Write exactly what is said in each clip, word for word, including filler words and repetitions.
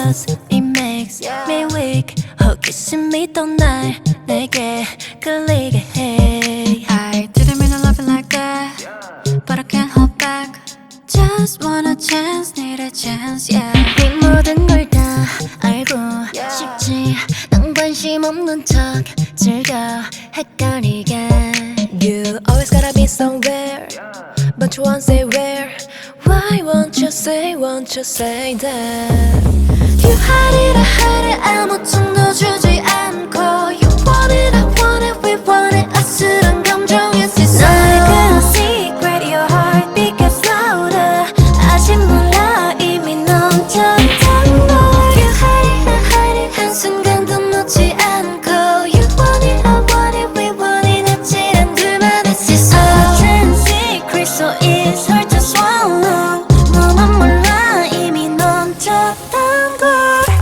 cause it makes me weak. 호기심이 또 날 내게 끌리게 해. I didn't mean to love you like that, but I can't hold back. Just want a chance, need a chance, yeah. 네 모든 걸 다 알고 싶지. 난 관심 없는 척 즐겨 헷갈리게. You always gotta be somewhere, but you won't say where. Why won't you say, won't you say that? You hide it, I hide it, 아무 틈도 주지 않고. You want it, I want it, we want it, 아슬한 감정의 세상. 너의 그 secret, your heartbeat gets louder. 아직 몰라 이미 넘쳤던 걸. You hide it, I hide it, 한순간도 놓지 않고. You want it, I want it, we want it, 아찔한 둘만의 세상. 어떤 secret so it's hard to swallow. 너만 몰라 이미 넘쳤던 걸.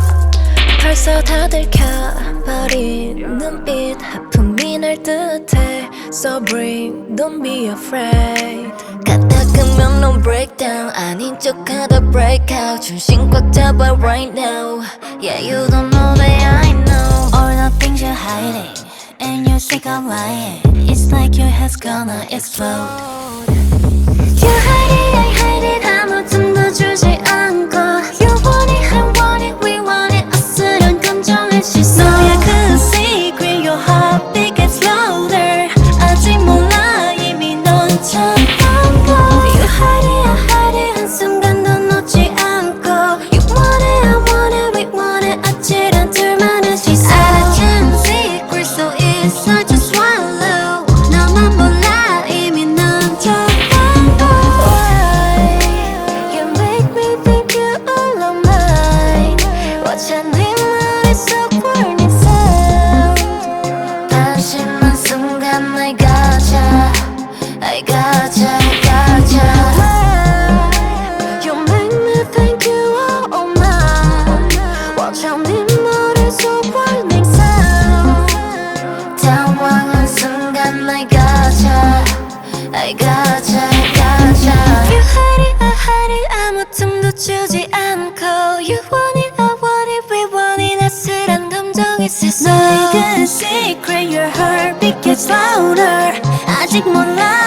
벌써 다 들켜버린 눈빛 하품이 날 듯해. So brave, don't be afraid. 까딱하면 no breakdown 아닌 척하다 break out. 중심 꽉 잡아 right now. Yeah, you don't know that I know all the things you're hiding and you're sick of lying. It's like your head's gonna explode. You hide it, I hide it, 아무 틈도 주지 않고. You want it, I want it, we want it, 아슬한 감정의 시선. 너의 그 secret, your heartbeat gets louder. 아직 몰라 이미 넘쳤던 걸. You hide it, I hide it, 한순간도 놓지 않고. You want it, I want it, we want it, 아찔한 둘만의 시선. 알아챈 secret, so it's hard to swallow. 너만 몰라 이미 넘쳤던 걸. Why you make me think you're all of mine? watcha 네 머릿속 burning sound. 한심한 순간 I gotcha, I gotcha, I gotcha. You make me think you are all mine. watcha 네 머릿속 burning sound. 당황한 순간 I gotcha, I gotcha, I gotcha. You hide it, I hide it, 아무 틈도 주지 않고. You want it, I want it, we want it, 아슬한 감정의 세상. 너의 그 secret, your heartbeat gets louder. 아직 몰라